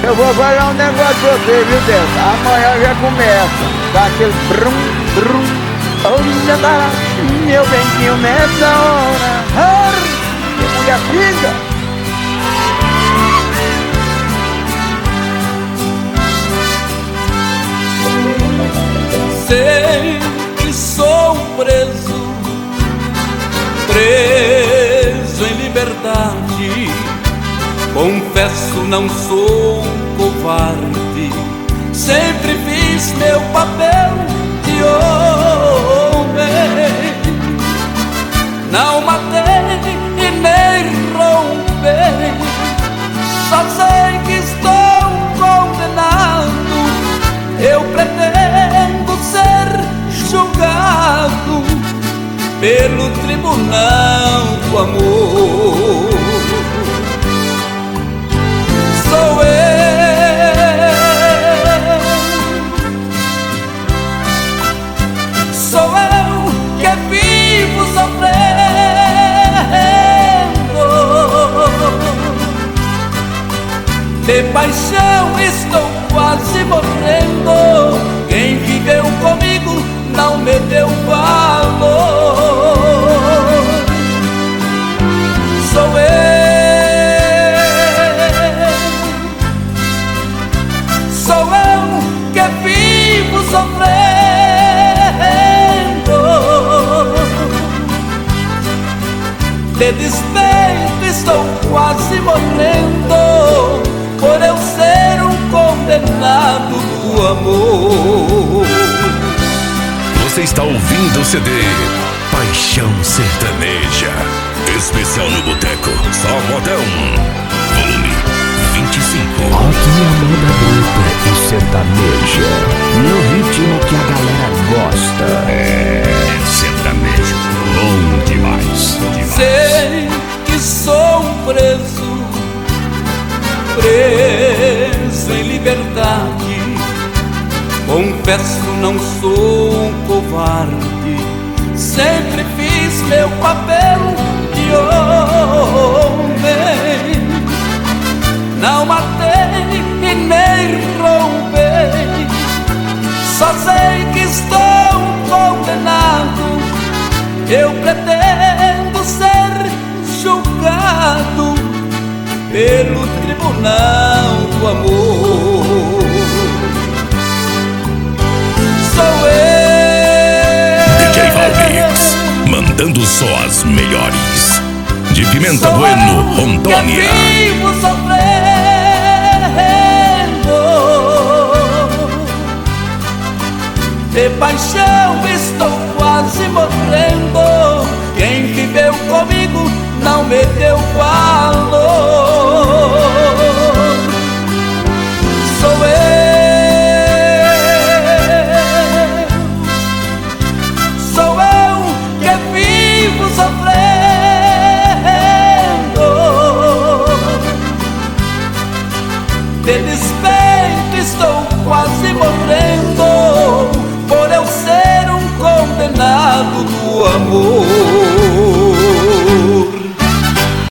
Eu vou falar um negócio pra você, viu, Deus? Amanhã já começa. Dá aquele brum, brum. Olha lá, meu benzinho, nessa hora. Que mulher fica. Sei que sou preso em liberdade. Confesso, não sou um covarde. Sempre fiz meu papel de homem. Não matei e nem roubei. Só sei que estou condenado. Eu pretendo ser julgado pelo tribunal do amor. Sou eu que vivo sofrendo. De paixão estou quase morrendo. Quem viveu comigo não me deu valor. Sou eu que vivo sofrendo. De despeito estou quase morrendo, por eu ser um condenado do amor. Você está ouvindo o CD Paixão Sertaneja, especial no Boteco, só modão, volume 25. Aqui é a moda bruta e sertaneja, no ritmo que a galera gosta. É sertanejo, bom demais, demais. Sei que sou um preso em liberdade. Confesso, não sou um covarde. Sempre fiz meu papel de homem. Não matei e nem roubei. Só sei que estou condenado. Eu pretendo ser julgado pelo tribunal do amor. Sou DJ Valmix, mandando só as melhores. De Pimenta Bueno, Rondônia. Vivo sofrendo. De paixão estou quase morrendo. Quem viveu comigo não me deu valor. Sou eu que vivo sofrendo. De despeito estou quase morrendo, por eu ser um condenado do amor.